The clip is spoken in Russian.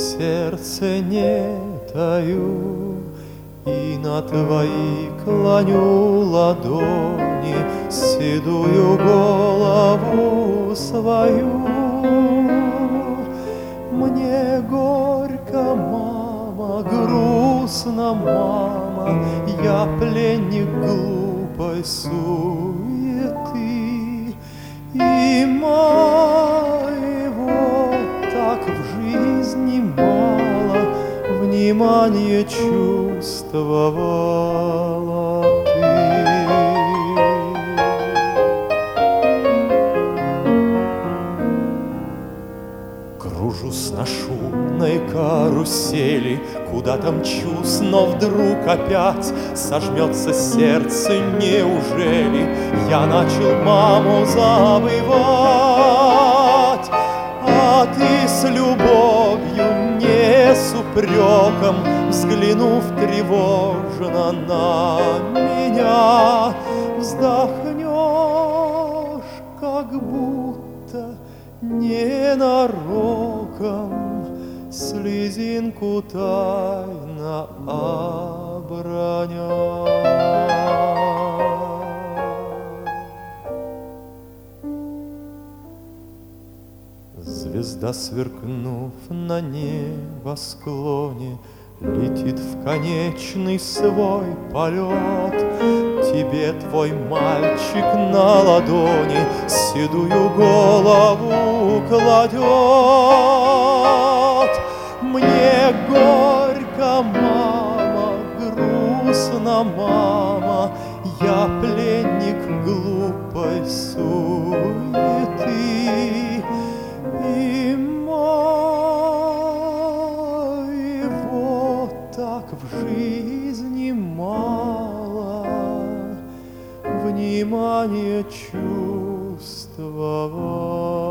сердце не таю, и на твои клоню ладони седую голову свою. Мне горько, мама, грустно, мама, я пленник глупой суеты. И моего так в жизни мало внимания чувствовала ты. Кружусь на шумной карусели, куда-то мчусь, но вдруг опять сожмется сердце. Неужели я начал маму забывать? А ты с любовью, не с упреком, взглянув тревожно на меня, вздохнешь, как будто ненароком, слезинку тайно оброня. Звезда, сверкнув на небосклоне, летит в конечный свой полет. Тебе твой мальчик на ладони седую голову кладет. Мне горько, мама, грустно, мама, я пленник глупой суеты. И моего так в жизни мало внимания чувствовать.